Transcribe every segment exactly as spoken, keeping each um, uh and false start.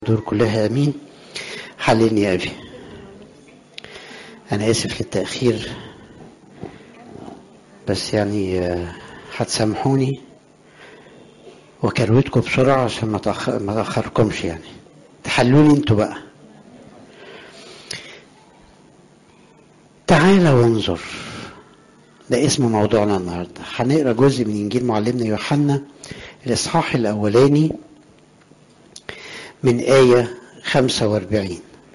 دور كلها امين. حللني يا ابي، انا اسف للتاخير بس يعني هتسامحوني وكروتكم بسرعه عشان ما ما تاخركمش، يعني تحلوني انتوا بقى. تعالى وانظر، ده اسم موضوعنا النهارده. هنقرا جزء من انجيل معلمنا يوحنا الاصحاح الاولاني من آية خمسة واربعين.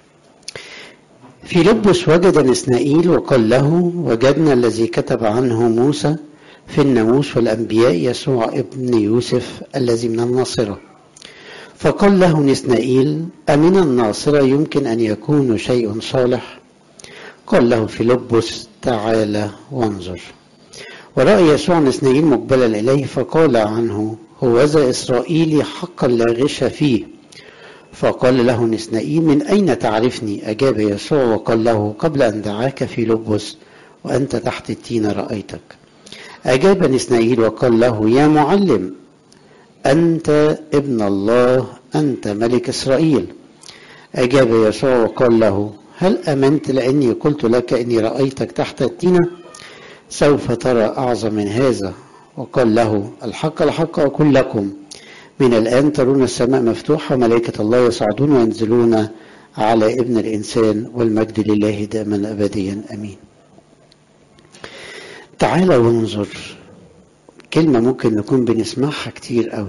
فيلبس وجد نسنائيل وقال له: وجدنا الذي كتب عنه موسى في الناموس والأنبياء، يسوع ابن يوسف الذي من الناصرة. فقال له نسنائيل: أمن الناصرة يمكن أن يكون شيء صالح؟ قال له فيلبس: تعالى وانظر. ورأى يسوع نسنائيل مقبلا إليه فقال عنه: هوذا إسرائيلي حقا لا غش فيه. فقال له نسنائيل: من أين تعرفني؟ أجاب يسوع وقال له: قبل أن دعاك فيلبس وأنت تحت التين رأيتك. أجاب نسنائيل وقال له: يا معلم، أنت ابن الله، أنت ملك إسرائيل. أجاب يسوع وقال له: هل أمنت لأني قلت لك إني رأيتك تحت التين؟ سوف ترى أعظم من هذا. وقال له: الحق الحق أقول لكم، من الآن ترون السماء مفتوحة وملائكة الله يصعدون وينزلون على ابن الإنسان، والمجد لله دائما أبديا أمين. تعالى وانظر، كلمة ممكن نكون بنسمعها كتير قوي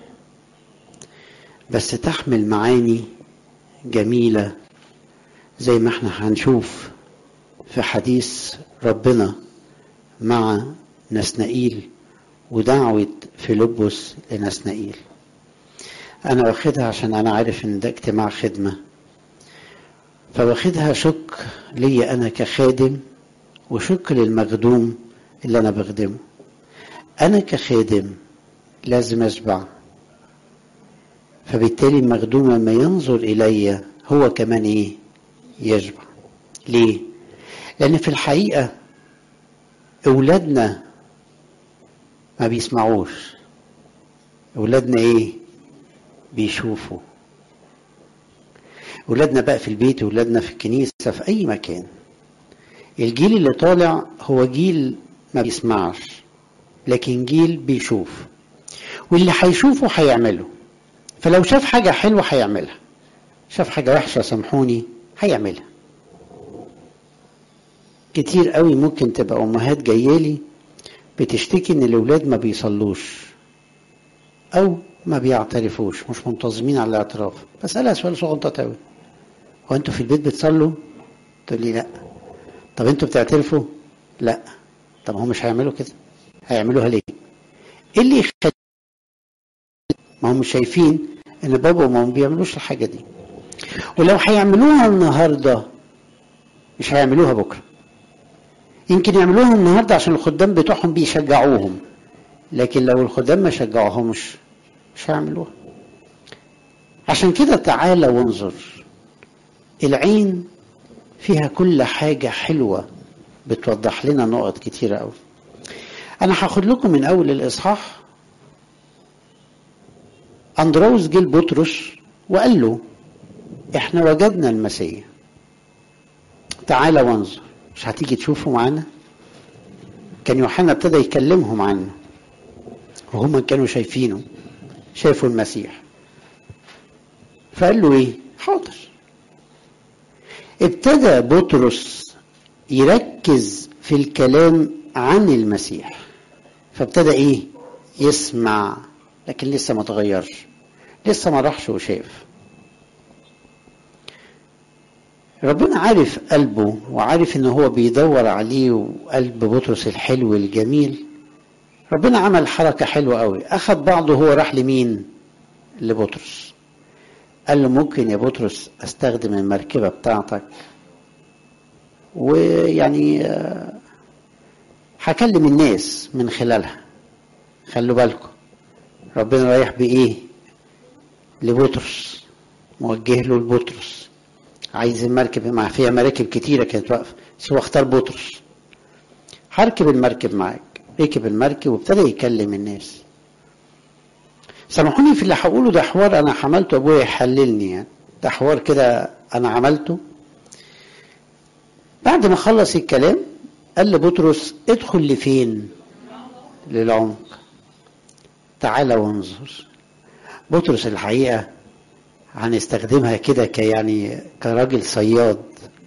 بس تحمل معاني جميلة زي ما احنا هنشوف في حديث ربنا مع نسنائيل ودعوة فيلبس لنسنائيل. أنا واخدها عشان أنا عارف إن ده اجتماع خدمة، فواخدها شك لي أنا كخادم وشك للمخدوم اللي أنا بخدمه. أنا كخادم لازم أشبع، فبالتالي المخدوم لما ينظر إلي هو كمان إيه؟ يشبع. ليه؟ لأن في الحقيقة أولادنا ما بيسمعوش، أولادنا إيه؟ بيشوفوا. أولادنا بقى في البيت، أولادنا في الكنيسة، في أي مكان. الجيل اللي طالع هو جيل ما بيسمعش لكن جيل بيشوف، واللي هيشوفه هيعمله. فلو شاف حاجة حلوة هيعملها، شاف حاجة وحشة سامحوني هيعملها. كتير قوي ممكن تبقى أمهات جايالي بتشتكي ان الاولاد ما بيصلوش او ما بيعترفوش، مش منتظمين على الاعتراف. بسألها سؤال صغنطة قوي: هو انتوا في البيت بتصلوا؟ تقول لي لا. طب انتوا بتعترفوا؟ لا. طب هم مش هيعملوا كده؟ هيعملوها ليه؟ ايه اللي يخلي؟ ما هم مش شايفين ان بابا وماما ما بيعملوش الحاجه دي، ولو هيعملوها النهارده مش هيعملوها بكره. يمكن يعملوها النهارده عشان الخدام بتوعهم بيشجعوهم، لكن لو الخدام ما شجعوهمش مش هيعملوها. عشان كده تعالى وانظر. العين فيها كل حاجة حلوة بتوضح لنا نقط كتيرة قوي. انا هاخد لكم من اول الاصحاح. اندروس جه لبطرس وقال له: احنا وجدنا المسيح، تعالى وانظر. مش هتيجي تشوفه معانا؟ كان يوحنا ابتدى يكلمهم عنه وهم كانوا شايفينه، شافوا المسيح. فقال له ايه؟ حاضر. ابتدى بطرس يركز في الكلام عن المسيح، فابتدى ايه؟ يسمع، لكن لسه ما تغيرش، لسه ما راحش وشاف. ربنا عارف قلبه وعارف ان هو بيدور عليه، وقلب بطرس الحلو الجميل. ربنا عمل حركة حلوة قوي، اخذ بعضه هو راح لمين؟ لبطرس. قال له: ممكن يا بطرس استخدم المركبة بتاعتك، ويعني هكلم الناس من خلالها. خلوا بالكم، ربنا رايح بايه؟ لبطرس، موجه له لبطرس. عايز المركب مع فيها مراكب كتيرة كانت واقفة، بس هو اختار بطرس. هركب المركب معاك. ركب المركب وابتدى يكلم الناس. سامحوني في اللي هقوله، ده حوار انا حملته ابويا يحللني يعني، ده حوار كده انا عملته. بعد ما خلص الكلام قال لبطرس ادخل لفين؟ للعمق، تعالى وانظر. بطرس الحقيقة هنستخدمها كده كيعني كراجل صياد،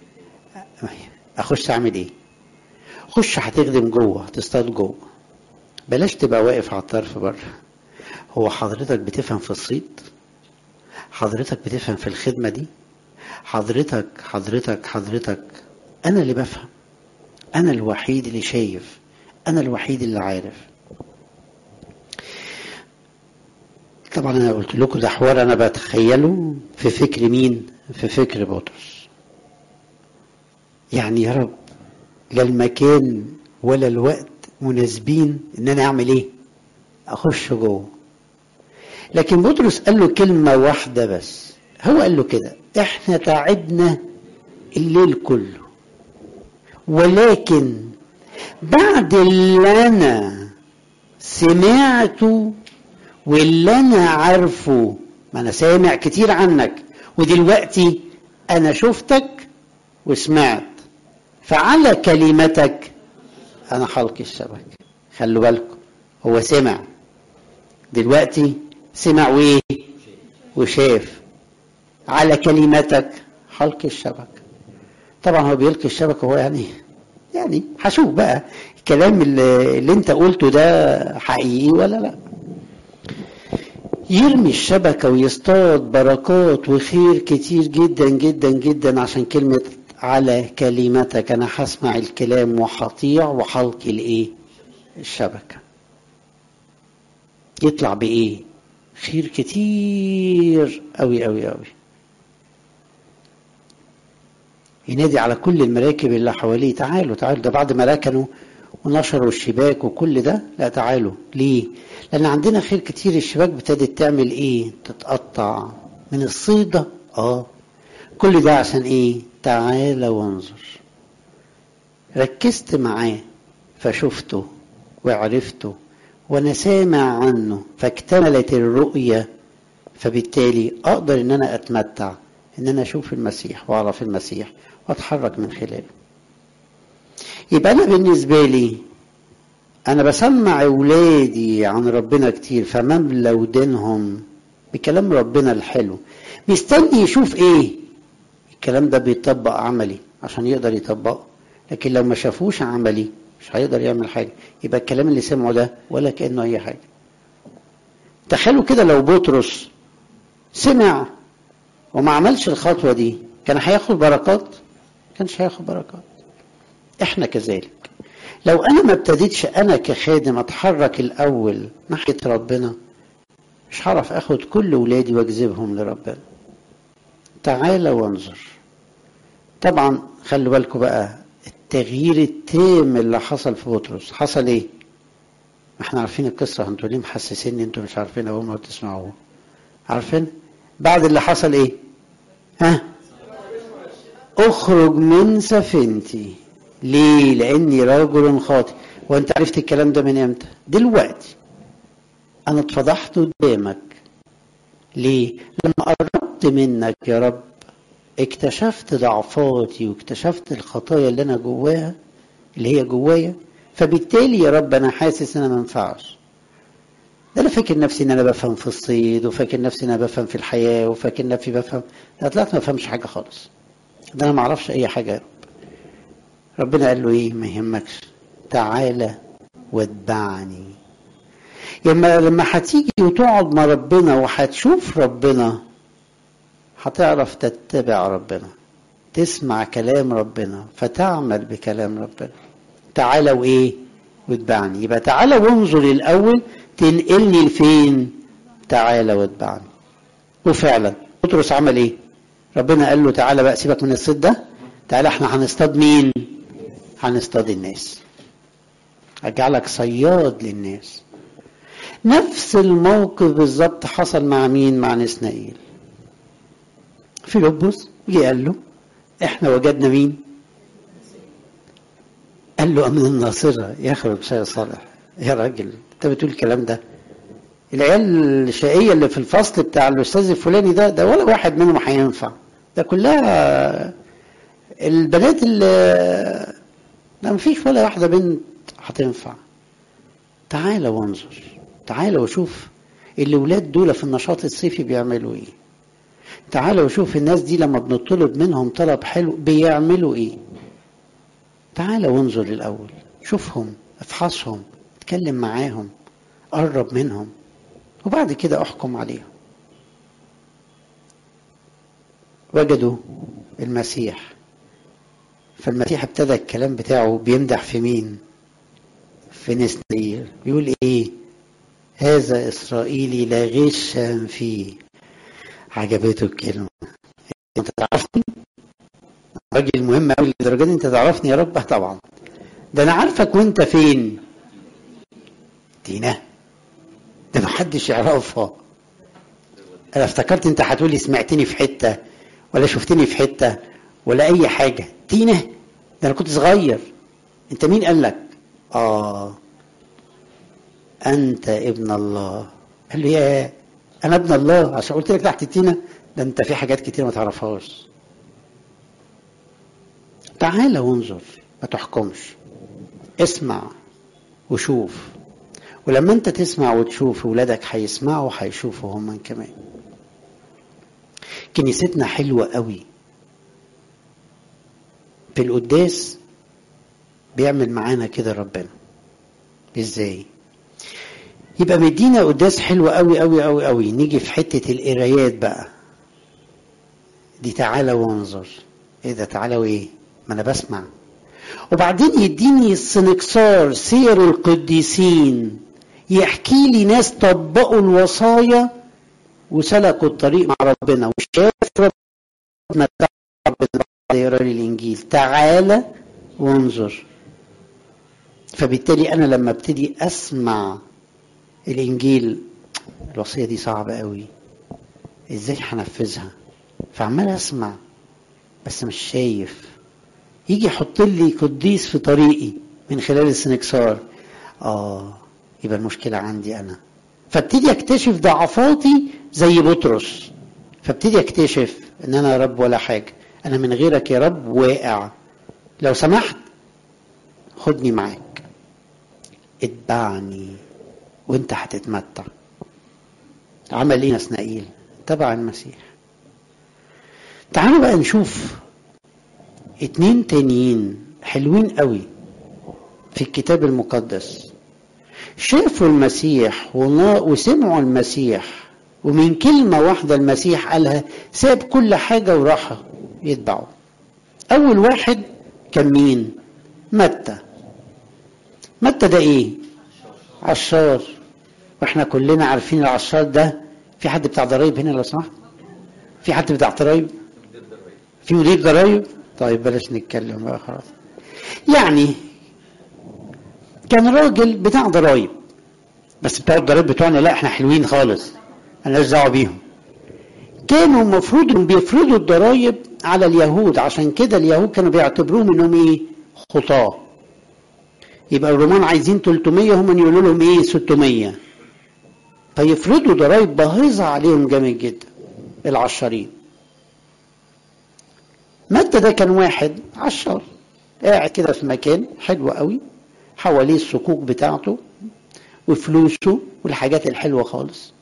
اخش اعمل ايه؟ خش هتخدم جوه، هتصطاد جوه، بلاش تبقى واقف على الطرف بره. هو حضرتك بتفهم في الصيد؟ حضرتك بتفهم في الخدمة دي؟ حضرتك حضرتك حضرتك انا اللي بفهم، انا الوحيد اللي شايف، انا الوحيد اللي عارف. طبعا انا قلت لكم ده حوار انا بتخيله في فكر مين؟ في فكر بطرس. يعني يا رب لا المكان ولا الوقت مناسبين ان انا اعمل ايه؟ اخش جوه. لكن بطرس قال له كلمة واحدة بس، هو قال له كده احنا تعبنا الليل كله، ولكن بعد اللي انا سمعته واللي انا عارفه، ما انا سامع كتير عنك ودلوقتي انا شفتك وسمعت، فعلى كلمتك انا حلق الشبك. خلوا بالكم، هو سمع دلوقتي، سمع وايه؟ وشاف. على كلمتك حلق الشبك. طبعا هو بيلقي الشبكه، هو يعني يعني هشوف بقى الكلام اللي, اللي انت قلته ده حقيقي ولا لا. يرمي الشبكه ويصطاد بركات وخير كتير جدا جدا جدا عشان كلمه على كلمتك انا هسمع الكلام وهطيع وحلق الايه؟ الشبكه. يطلع بايه؟ خير كتير قوي قوي قوي. ينادي على كل المراكب اللي حواليه تعالوا تعالوا، ده بعد ما ركنوا ونشروا الشباك وكل ده، لا تعالوا. ليه؟ لان عندنا خير كتير. الشباك ابتدت تعمل ايه؟ تتقطع من الصيدة. اه كل ده عشان ايه؟ تعالى وانظر. ركزت معاه فشفته وعرفته وانا سامع عنه فاكتملت الرؤية، فبالتالي اقدر ان انا اتمتع ان انا اشوف المسيح واعرف المسيح واتحرك من خلاله. يبقى انا بالنسبة لي انا بسمع اولادي عن ربنا كتير، فمملى ودينهم بكلام ربنا الحلو، مستني يشوف ايه؟ الكلام ده بيطبق عملي عشان يقدر يطبقه. لكن لو ما شافوش عملي مش هيقدر يعمل حاجة. يبقى الكلام اللي سمعه ده ولا كأنه اي حاجة. تخيلوا كده لو بطرس سمع وما عملش الخطوة دي، كان هياخد بركات؟ كانش هياخد بركات. احنا كذلك، لو انا ما ابتديتش انا كخادم اتحرك الاول ناحية ربنا، مش هعرف اخد كل ولادي واجذبهم لربنا. تعالى وانظر. طبعا خلوا بالكم بقى التغيير التام اللي حصل في بطرس. حصل ايه؟ احنا عارفين القصة، انتوا ليه محسسين انتوا مش عارفين اول ما تسمعوه؟ عارفين بعد اللي حصل ايه؟ ها؟ اخرج من سفينتي. ليه؟ لاني رجل خاطئ. وانت عرفت الكلام ده من امتى؟ دلوقتي انا اتفضحت قدامك. ليه؟ لما قربت منك يا رب اكتشفت ضعفاتي واكتشفت الخطايا اللي انا جواها، اللي هي جوايا، فبالتالي يا رب انا حاسس ان انا ما ينفعش. ده انا فاكر نفسي ان انا بفهم في الصيد، وفاكر نفسي ان انا بفهم في الحياه، وفاكر نفسي بفهم. ده طلعت ما بفهمش حاجه خالص. ده انا ما اعرفش اي حاجه يا رب. ربنا قال له ايه؟ ما يهمكش، تعالى واتبعني. لما لما هتيجي وتقعد مع ربنا وهتشوف ربنا، هتعرف تتبع ربنا، تسمع كلام ربنا فتعمل بكلام ربنا. تعالى وايه؟ واتبعني. يبقى تعالى وانظر الاول تنقلني لفين؟ تعالى واتبعني. وفعلا بطرس عمل ايه؟ ربنا قال له تعالى بقى، سيبك من الصيد ده، تعالى احنا هنصطاد مين؟ هنصطاد الناس، اجعلك صياد للناس. نفس الموقف بالظبط حصل مع مين؟ مع نسنائيل. فيلبس جه قال له احنا وجدنا مين؟ قال له من الناصرة يخرج شيء صالح. يا راجل انت بتقول الكلام ده؟ العيال الشقيه اللي في الفصل بتاع الاستاذ الفلاني ده ده ولا واحد منهم هينفع، ده كلها البنات اللي لا مفيش ولا واحده بنت هتنفع. تعالى وانظر، تعالى وشوف الاولاد دول في النشاط الصيفي بيعملوا ايه. تعالى وشوف الناس دي لما بنطلب منهم طلب حلو بيعملوا ايه. تعالى وانظر الاول، شوفهم، افحصهم، اتكلم معاهم، قرب منهم، وبعد كده احكم عليهم. وجدوا المسيح، فالمسيح ابتدى الكلام بتاعه بيمدح في مين؟ في نسنائيل. بيقول ايه؟ هذا اسرائيلي لا غش فيه. عجبته الكلمه. انت تعرفني؟ راجل مهم قوي للدرجه دي انت تعرفني يا رب؟ طبعا، ده انا عارفك وانت فين؟ تينا، ده محدش يعرفها. انا افتكرت انت هتقولي سمعتني في حته ولا شفتني في حته ولا اي حاجه. تينا، ده انا كنت صغير. انت مين قال لك؟ اه انت ابن الله. قال لي يا انا ابن الله عشان قلت لك تحت التينه؟ ده انت في حاجات كتير ما تعرفهاش. تعال وانظر، ما تحكمش، اسمع وشوف. ولما انت تسمع وتشوف ولادك هيسمعوا وهيشوفوا هم كمان. كنيستنا حلوة قوي، في القداس بيعمل معانا كده ربنا. ازاي؟ يبقى مدينا قداس حلو قوي قوي قوي قوي، نيجي في حتة القرايات بقى دي، تعالى وانظر. ايه ده تعالى وايه؟ ما انا بسمع. وبعدين يديني السنكسار سير القديسين، يحكي لي ناس طبقوا الوصايا وسلكوا الطريق مع ربنا وشاف ربنا يقرا لي الانجيل. تعالى وانظر. فبالتالي انا لما ابتدي اسمع الانجيل، الوصيه دي صعبه قوي، ازاي هنفذها؟ فعمال اسمع بس مش شايف. يجي يحط لي قديس في طريقي من خلال السنكسار، اه يبقى المشكله عندي انا. فابتدي اكتشف ضعفاتي زي بطرس، فابتدي اكتشف ان انا يا رب ولا حاجه، انا من غيرك يا رب واقع، لو سمحت خدني معاك، اتبعني وانت هتتمتع. عمل ايه نسنائيل؟ تبع المسيح. تعالوا بقى نشوف اتنين تانيين حلوين قوي في الكتاب المقدس، شافوا المسيح وسمعوا المسيح، ومن كلمة واحدة المسيح قالها ساب كل حاجة وراح يتبعه. أول واحد كان مين؟ متى. متى ده إيه؟ عشار. وإحنا كلنا عارفين العشار ده. في حد بتاع ضرايب هنا لو سمحت؟ في حد بتاع ضرايب؟ في مدير ضرايب؟ طيب بلاش نتكلم بقى خلاص. يعني كان راجل بتاع ضرايب، بس بتاع الضرايب بتوعنا لا احنا حلوين خالص، انا ماليش دعوه بيهم. كانوا المفروض انهم بيفرضوا الضرايب على اليهود، عشان كده اليهود كانوا بيعتبروهم انهم ايه؟ خطاه. يبقى الرومان عايزين ثلاثمية، هم يقولوا لهم ايه؟ ستمية. فيفرضوا ضرايب باهظه عليهم جامد جدا العشارين. متى ده كان واحد عشار قاعد كده في مكان حلو قوي، حواليه الصكوك بتاعته وفلوسه والحاجات الحلوه خالص.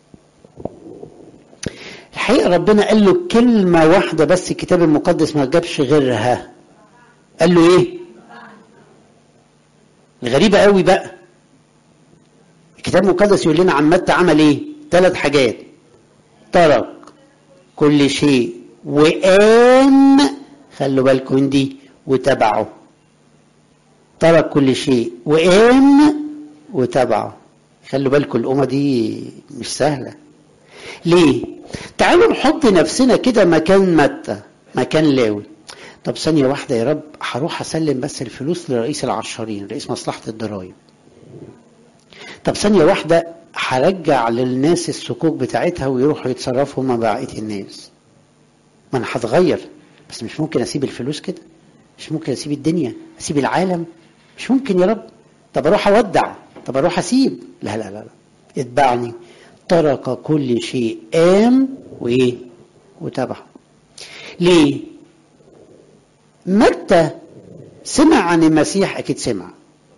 الحقيقه ربنا قال له كلمه واحده بس، الكتاب المقدس ما جابش غيرها. قال له ايه؟ الغريبه قوي بقى، الكتاب المقدس يقول لنا عن متى عمل ايه؟ ثلاث حاجات: ترك كل شيء وقام، خلوا بالكم دي، وتبعه. ترك كل شيء وقام وتبعه. خلوا بالكم الأمة دي مش سهلة. ليه؟ تعالوا نحط نفسنا كده مكان متى، مكان لاوي. طب ثانية واحدة يا رب، هروح أسلم بس الفلوس لرئيس العشارين، رئيس مصلحة الضرايب. طب ثانية واحدة، هرجع للناس الصكوك بتاعتها ويروحوا يتصرفوا مع بقية الناس. ما أنا هتغير، بس مش ممكن أسيب الفلوس كده، مش ممكن أسيب الدنيا، أسيب العالم، مش ممكن يا رب. طب أروح أودع، طب أروح أسيب، لا لا لا لا، اتبعني. ترك كل شيء قام وايه وتبعه. ليه؟ متى سمع عن المسيح؟ اكيد سمع.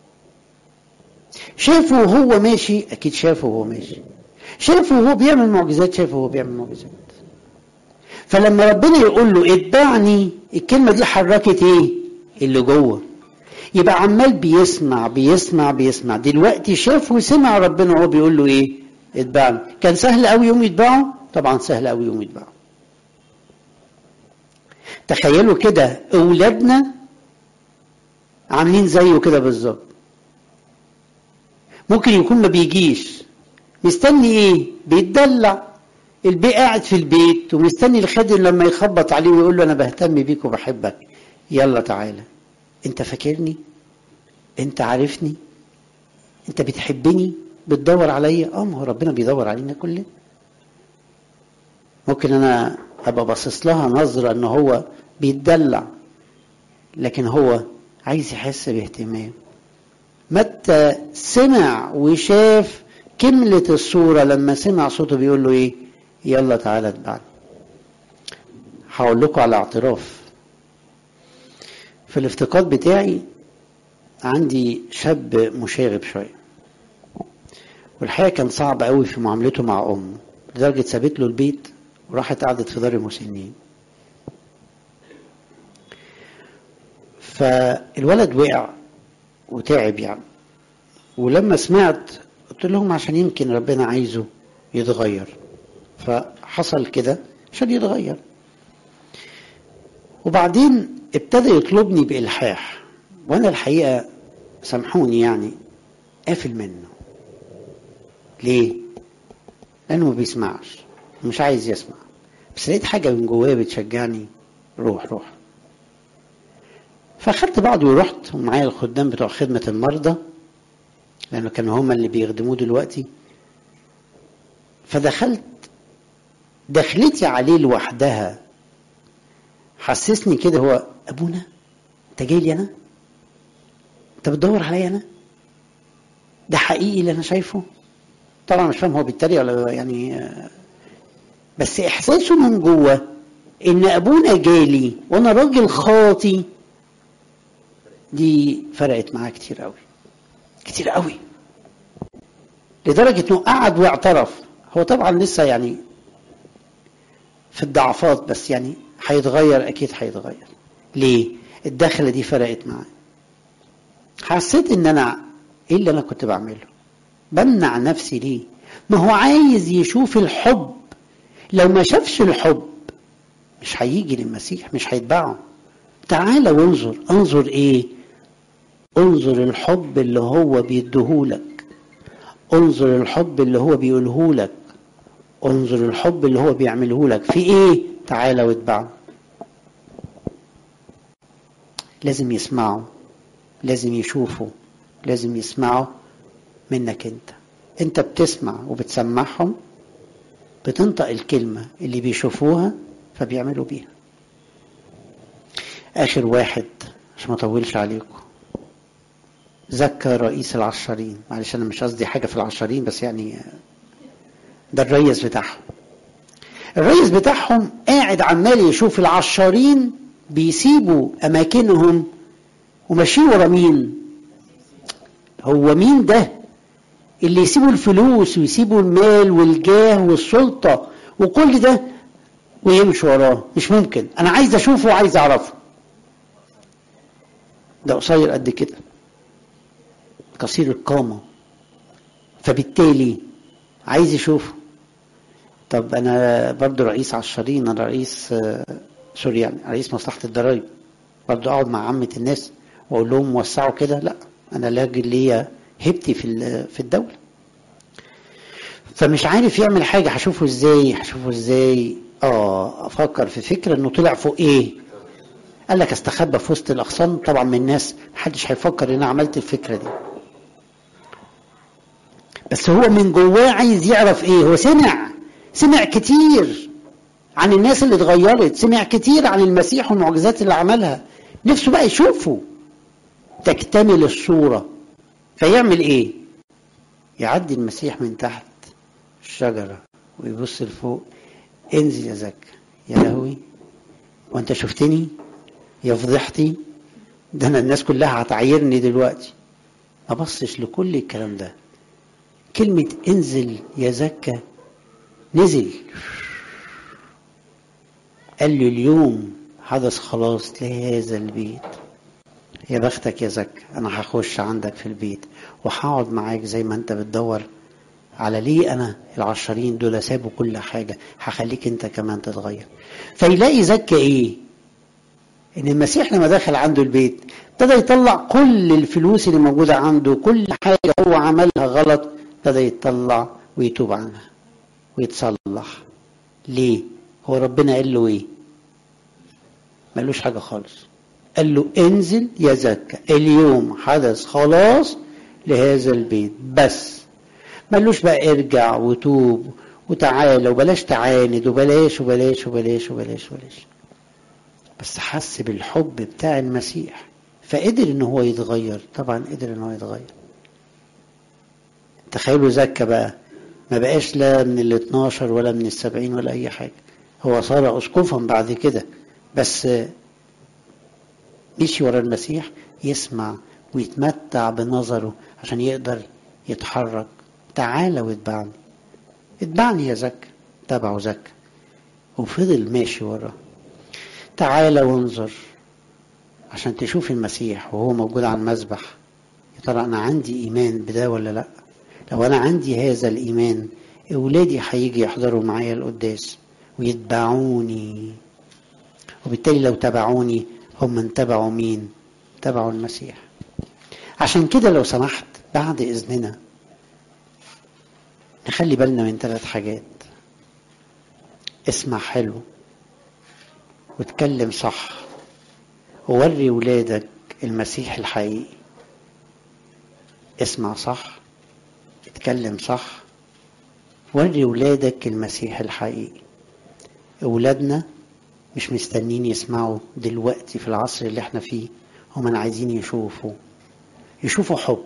شافه وهو ماشي؟ اكيد شافه وهو ماشي. شافه وهو بيعمل معجزات؟ شافه وهو بيعمل معجزات. فلما ربنا يقول له اتبعني، الكلمه دي حركت ايه اللي جوه. يبقى عمال بيسمع بيسمع بيسمع. دلوقتي شاف وسمع ربنا وهو بيقول له ايه؟ اتبعني. كان سهل قوي يوم يتبعه؟ طبعا سهل قوي يوم يتبعه. تخيلوا كده اولادنا عاملين زيه كده بالظبط. ممكن يكون ما بيجيش، مستني ايه؟ بيتدلع، البي قاعد في البيت ومستني الخادم لما يخبط عليه ويقول له انا بهتم بيك وبحبك، يلا تعالى، انت فاكرني؟ انت عارفني؟ انت بتحبني؟ بتدور عليا؟ اه ما هو ربنا بيدور علينا كلنا. ممكن انا ابقى باصص لها نظره ان هو بيتدلع، لكن هو عايز يحس باهتمام. متى سمع وشاف، كملت الصوره لما سمع صوته بيقول له ايه؟ يلا تعالى اتبعني. هقول لكم على اعتراف. في الافتقاد بتاعي عندي شاب مشاغب شويه، والحقيقه كان صعب قوي في معاملته مع امه، لدرجه سابت له البيت وراحت قعدت في دار المسنين. فالولد وقع وتعب يعني، ولما سمعت قلت لهم عشان يمكن ربنا عايزه يتغير، فحصل كده عشان يتغير. وبعدين ابتدى يطلبني بإلحاح، وانا الحقيقه سامحوني يعني قافل منه. ليه؟ لانه ما بيسمعش، مش عايز يسمع. بس لقيت حاجه من جوايا بتشجعني، روح روح. فاخدت بعضي ورحت، ومعايا الخدام بتوع خدمه المرضى لانه كانوا هما اللي بيخدموه دلوقتي. فدخلت، دخلتي عليه لوحدها حسسني كده، هو ابونا انت جاي لي انا؟ انت بتدور عليا انا؟ ده حقيقي اللي انا شايفه؟ طبعا مش فاهم هو بيتريق ولا يعني، بس احساسه من جوه ان ابونا جالي وانا راجل خاطي، دي فرقت معاه كتير قوي كتير قوي، لدرجه انه قعد واعترف. هو طبعا لسه يعني في الضعفات، بس يعني هيتغير، اكيد هيتغير. ليه؟ الدخله دي فرقت معاه. حسيت ان انا ايه اللي انا كنت بعمله؟ بمنع نفسي ليه؟ ما هو عايز يشوف الحب. لو ما شافش الحب مش هيجي للمسيح، مش هيتبعه. تعال وانظر. انظر ايه؟ انظر الحب اللي هو بيديهولك، انظر الحب اللي هو بيقولهولك، انظر الحب اللي هو بيعملهولك في ايه؟ تعال واتبعه. لازم يسمعه، لازم يشوفه، لازم يسمعه منك انت. انت بتسمع وبتسمعهم، بتنطق الكلمة اللي بيشوفوها فبيعملوا بيها. اخر واحد عشان ما اطولش عليكم، زكى رئيس العشارين. معلش انا مش قصدي حاجة في العشارين، بس يعني ده الرئيس بتاعهم. الرئيس بتاعهم قاعد عمال يشوف العشارين بيسيبوا اماكنهم وماشيين ورا مين؟ هو مين ده اللي يسيبوا الفلوس ويسيبوا المال والجاه والسلطة وكل ده ويمشوا وراه؟ مش ممكن. انا عايز اشوفه وعايز اعرفه. ده قصير قد كده، قصير القامة، فبالتالي عايز يشوفه. طب انا برضو رئيس عشرين، انا رئيس سوري يعني رئيس مصلحة الضرايب، برضو اقعد مع عامة الناس واقول لهم وسعوا كده؟ لا، انا لاجل ليا هبتي في في الدولة. فمش عارف يعمل حاجة. هشوفه ازاي؟ هشوفه ازاي؟ اه افكر في فكرة انه طلع فوق ايه؟ قال لك استخبى في وسط الاغصان. طبعا من الناس محدش هيفكر ان انا عملت الفكرة دي، بس هو من جواه عايز يعرف ايه. هو سمع سمع كتير عن الناس اللي اتغيرت، سمع كتير عن المسيح والمعجزات اللي عملها، نفسه بقى يشوفه تكتمل الصورة. فيعمل ايه؟ يعدي المسيح من تحت الشجرة ويبص لفوق، انزل يا زكا. يا لهوي، وانت شفتني؟ يا فضحتي، ده انا الناس كلها هتعايرني دلوقتي. ما بصش لكل الكلام ده. كلمة انزل يا زكا، نزل. قال له اليوم حدث خلاص لهذا البيت. يا بختك يا زكا، انا هخش عندك في البيت وهقعد معاك زي ما انت بتدور على ليه انا العشرين دول سابوا كل حاجة، هخليك انت كمان تتغير. فيلاقي زكا ايه؟ ان المسيح لما دخل عنده البيت ابتدى يطلع كل الفلوس اللي موجودة عنده، كل حاجة هو عملها غلط ابتدى يطلع ويتوب عنها ويتصلح. ليه؟ هو ربنا قال له ايه؟ مالوش حاجة خالص. قال له انزل يا زكا، اليوم حدث خلاص لهذا البيت بس. مالوش بقى ارجع وتوب وتعالى وبلاش تعاند وبلاش وبلاش وبلاش وبلاش وبلاش. بس حس بالحب بتاع المسيح فقدر ان هو يتغير. طبعا قدر ان هو يتغير. تخيلوا زكا بقى ما بقاش لا من الاثناشر ولا من السبعين ولا اي حاجة. هو صار اسقفا بعد كده، بس مشي ورا المسيح يسمع ويتمتع بنظره عشان يقدر يتحرك. تعالى واتبعني، اتبعني يا زكا. تبعه زكا وفضل ماشي وراه. تعالى وانظر عشان تشوف المسيح وهو موجود على المذبح. يا ترى انا عندي ايمان بده ولا لا؟ لو انا عندي هذا الايمان، اولادي هيجي يحضروا معايا القداس ويتبعوني، وبالتالي لو تبعوني هم انتبعوا مين؟ تبعوا المسيح. عشان كده لو سمحت بعد اذننا نخلي بالنا من ثلاث حاجات. اسمع حلو واتكلم صح ووري ولادك المسيح الحقيقي. اسمع صح، اتكلم صح، وري ولادك المسيح الحقيقي. اولادنا مش مستنين يسمعوا دلوقتي في العصر اللي احنا فيه، هم عايزين يشوفوا يشوفوا حب،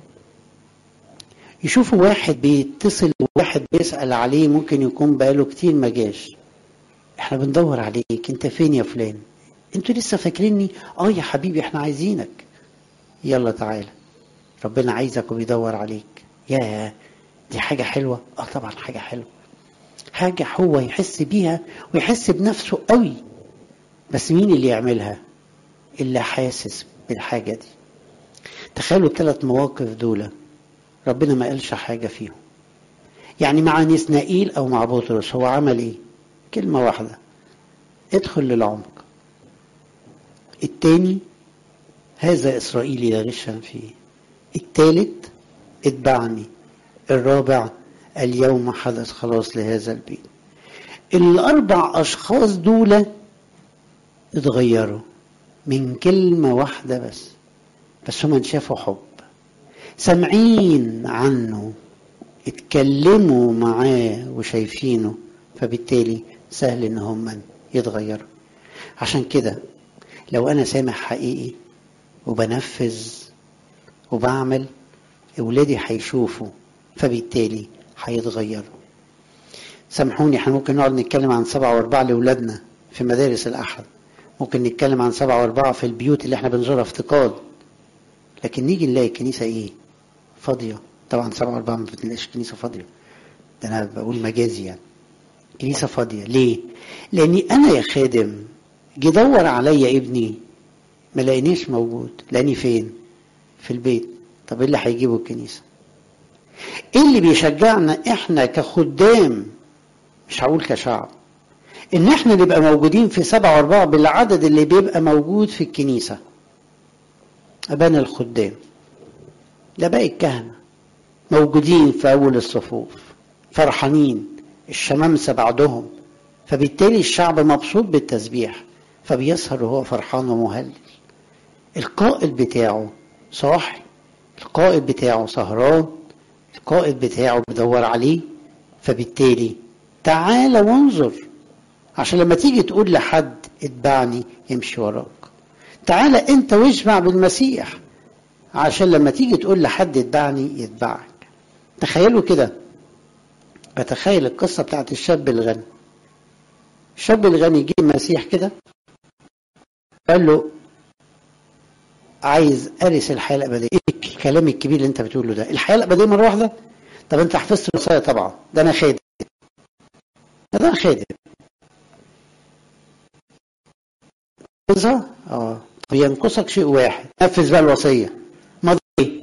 يشوفوا واحد بيتصل وواحد بيسأل عليه ممكن يكون بقاله كتير ما جاش. احنا بندور عليك، انت فين يا فلان؟ انتوا لسه فاكريني؟ اه يا حبيبي احنا عايزينك، يلا تعالى. ربنا عايزك وبيدور عليك. يا دي حاجة حلوة. اه طبعا حاجة حلوة، حاجة هو يحس بيها ويحس بنفسه قوي. بس مين اللي يعملها؟ اللي حاسس بالحاجة دي. تخيلوا الثلاث مواقف دول ربنا ما قالش حاجة فيهم. يعني مع نسنائيل او مع بطرس هو عمل ايه؟ كلمة واحدة، ادخل للعمق. التاني هذا اسرائيلي لا غشا فيه. التالت اتبعني. الرابع اليوم حدث خلاص لهذا البيت. الاربع اشخاص دول اتغيروا من كلمة واحدة بس. بس هم شافوا حب، سامعين عنه، اتكلموا معاه وشايفينه، فبالتالي سهل ان هم يتغيروا. عشان كده لو انا سامع حقيقي وبنفذ وبعمل، اولادي هيشوفوا فبالتالي هيتغيروا. سامحوني احنا ممكن نقعد نتكلم عن سبعة واربعة لاولادنا في مدارس الاحد، ممكن نتكلم عن سبعة واربعة في البيوت اللي احنا بنزورها افتقاد، لكن نيجي نلاقي الكنيسة ايه؟ فاضية. طبعا سبعة واربعة ما بتلاقيش كنيسة فاضية، ده انا بقول مجازي يعني. كنيسة فاضية ليه؟ لاني انا يا خادم جي دور عليا ابني ما لقينيش موجود. لاني فين؟ في البيت. طب ايه اللي هيجيبه الكنيسة؟ ايه اللي بيشجعنا احنا كخدام، مش هقول كشعب، ان احنا نبقى موجودين في سبعة واربعة بالعدد اللي بيبقى موجود في الكنيسة؟ ابانا الخدام، ده باقي الكهنة موجودين في اول الصفوف فرحانين، الشمامسة بعدهم، فبالتالي الشعب مبسوط بالتسبيح فبيسهر وهو فرحان ومهلل. القائد بتاعه صاحي، القائد بتاعه سهران، القائد بتاعه بدور عليه، فبالتالي تعالى وانظر عشان لما تيجي تقول لحد اتبعني يمشي وراك. تعالى انت واشبع بالمسيح عشان لما تيجي تقول لحد اتبعني يتبعك. تخيلوا كده بتخيل القصة بتاعت الشاب الغني. الشاب الغني جه المسيح كده قال له عايز أرث الحياة الأبدية. ايه الكلام الكبير اللي انت بتقوله ده؟ الحياة الأبدية مرة واحدة؟ طب انت حفظت الوصايا طبعا، ده انا خادم، ده انا خادم. حفظها؟ اه. طب ينقصك شيء واحد، نفذ بقى الوصية. ماضي ليه؟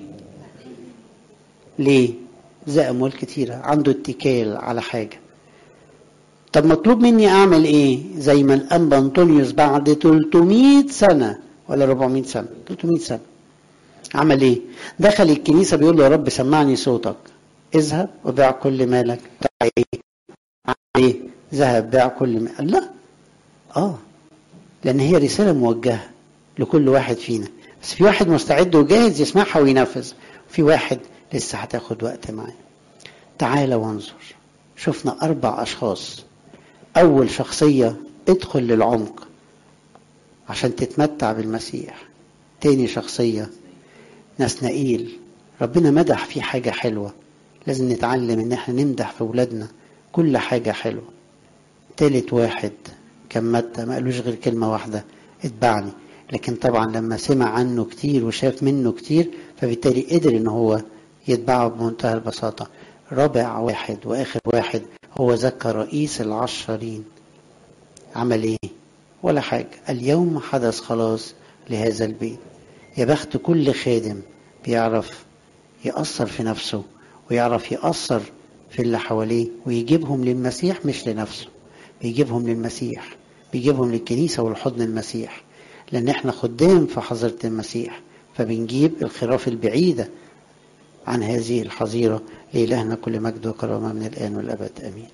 ليه؟ زي أموال كتيرة، عنده اتكال على حاجة. طب مطلوب مني اعمل ايه؟ زي ما الانبا انطونيوس بعد ثلاثمائة سنة ولا أربعمائة سنة، ثلاثمائة سنة عمل ايه؟ دخل الكنيسة بيقول له يا رب سمعني صوتك، اذهب وبيع كل مالك. بتاع ايه؟ عمل ايه؟ ذهب بيع كل مالك. لا اه لان هي رسالة موجهة لكل واحد فينا، بس في واحد مستعد وجاهز يسمعها وينفذ، وفي واحد لسه هتاخد وقت معاه. تعال وانظر. شفنا اربع اشخاص. أول شخصية ادخل للعمق عشان تتمتع بالمسيح. تاني شخصية نسنائيل، ربنا مدح فيه حاجة حلوة، لازم نتعلم ان احنا نمدح في ولادنا كل حاجة حلوة. تالت واحد كان متى، ما قالوش غير كلمة واحدة، اتبعني. لكن طبعا لما سمع عنه كتير وشاف منه كتير فبالتالي قدر ان هو يتبعه بمنتهى البساطة. رابع واحد واخر واحد هو ذكى رئيس العشرين. عمل ايه؟ ولا حاجة. اليوم حدث خلاص لهذا البيت. يا بخت كل خادم بيعرف يأثر في نفسه ويعرف يأثر في اللي حواليه ويجيبهم للمسيح، مش لنفسه، بيجيبهم للمسيح، بيجيبهم للكنيسة والحضن المسيح، لأن احنا خدام في حظيرة المسيح، فبنجيب الخراف البعيدة عن هذه الحظيرة. لإلهنا كل مجد وكرامة من الآن والأبد آمين.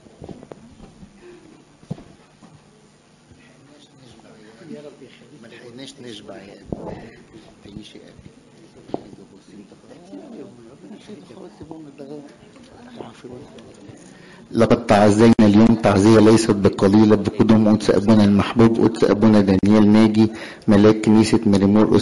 ما لحقناش نشبع يا تعيش يا لقد تعزينا اليوم تعزية ليست بقليلة بقدوم قدس أبونا المحبوب قدس أبونا دانيال ناجي ملاك كنيسة مريمور